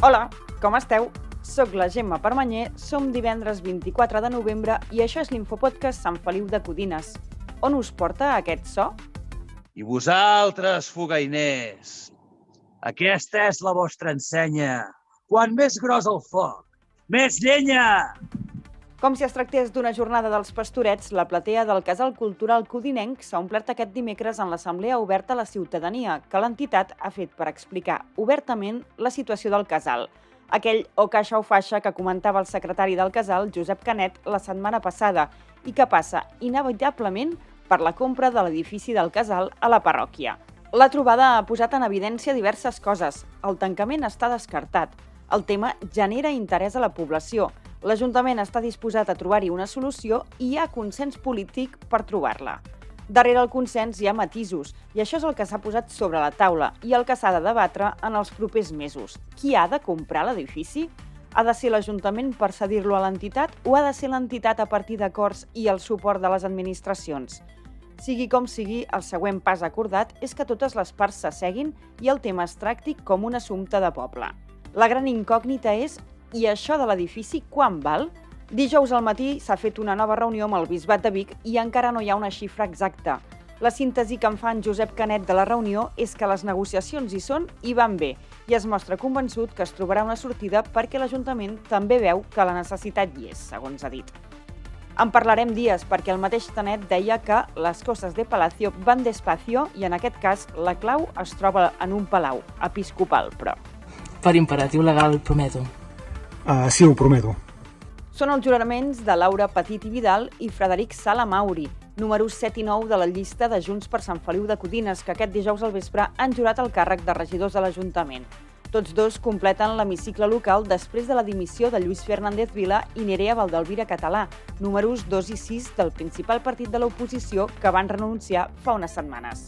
Hola, com esteu? Soc la Gemma Permanyer, som divendres 24 de novembre i això és l'Infopodcast Sant Feliu de Codines. On us porta aquest so? I vosaltres, fogainers, aquesta és la vostra ensenya. Quan més gros el foc, més llenya! Com si es tractés d'una jornada dels pastorets, la platea del Casal Cultural Codinenc s'ha omplert aquest dimecres en l'Assemblea Oberta a la Ciutadania, que l'entitat ha fet per explicar obertament la situació del casal. Aquell o caixa o faixa que comentava el secretari del casal, Josep Canet, la setmana passada i que passa inevitablement per la compra de l'edifici del casal a la parròquia. La trobada ha posat en evidència diverses coses. El tancament està descartat. El tema genera interès a la població. L'Ajuntament està disposat a trobar-hi una solució i hi ha consens polític per trobar-la. Darrere el consens hi ha matisos, i això és el que s'ha posat sobre la taula i el que s'ha de debatre en els propers mesos. Qui ha de comprar l'edifici? Ha de ser l'Ajuntament per cedir-lo a l'entitat o ha de ser l'entitat a partir d'acords i el suport de les administracions? Sigui com sigui, el següent pas acordat és que totes les parts s'asseguin i el tema es tracti com un assumpte de poble. La gran incògnita és: i això de l'edifici quan val? Dijous al matí s'ha fet una nova reunió amb el Bisbat de Vic i encara no hi ha una xifra exacta. La síntesi que en fa en Josep Canet de la reunió és que les negociacions hi són i van bé, i es mostra convençut que es trobarà una sortida perquè l'Ajuntament també veu que la necessitat hi és, segons ha dit. En parlarem dies perquè el mateix Canet deia que les coses de Palacio van despacio i en aquest cas la clau es troba en un palau, episcopal, però. Per imperatiu legal, prometo. Sí, ho prometo. Són els juraments de Laura Petit i Vidal i Frederic Sala Mauri, números 7 i 9 de la llista de Junts per Sant Feliu de Codines, que aquest dijous al vespre han jurat el càrrec de regidors de l'Ajuntament. Tots dos completen l'hemicicle local després de la dimissió de Lluís Fernández Vila i Nerea Valdelvira Català, números 2 i 6 del principal partit de l'oposició que van renunciar fa unes setmanes.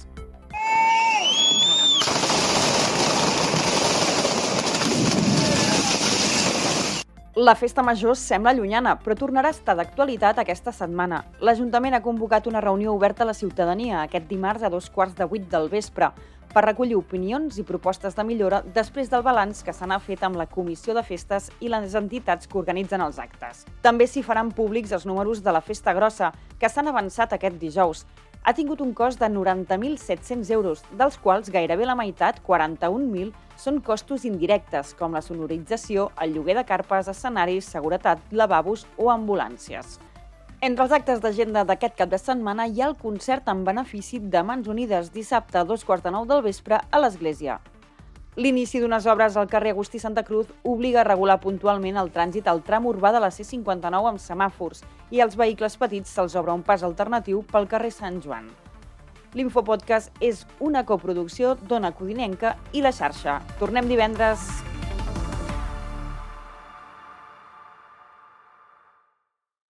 La festa major sembla llunyana, però tornarà a estar d'actualitat aquesta setmana. L'Ajuntament ha convocat una reunió oberta a la ciutadania aquest dimarts a 7:15 del vespre per recollir opinions i propostes de millora després del balanç que se n'ha fet amb la Comissió de Festes i les entitats que organitzen els actes. També s'hi faran públics els números de la Festa Grossa, que s'han avançat aquest dijous. Ha tingut un cost de 90.700 euros, dels quals gairebé la meitat, 41.000, són costos indirectes, com la sonorització, el lloguer de carpes, escenaris, seguretat, lavabos o ambulàncies. Entre els actes d'agenda d'aquest cap de setmana hi ha el concert en benefici de Mans Unides dissabte a 8:45 del vespre a l'Església. L'inici d'unes obres al carrer Agustí Santa Cruz obliga a regular puntualment el trànsit al tram urbà de la C59 amb semàfors i als vehicles petits se'ls obre un pas alternatiu pel carrer Sant Joan. L'Infopodcast és una coproducció d'Ona Codinenca i La Xarxa. Tornem divendres.